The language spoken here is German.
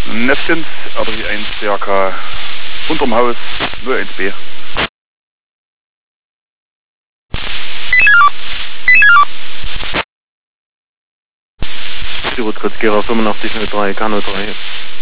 Neftins, Adri 1, CAK, unterm Haus, 01B. Gera 8503, K03.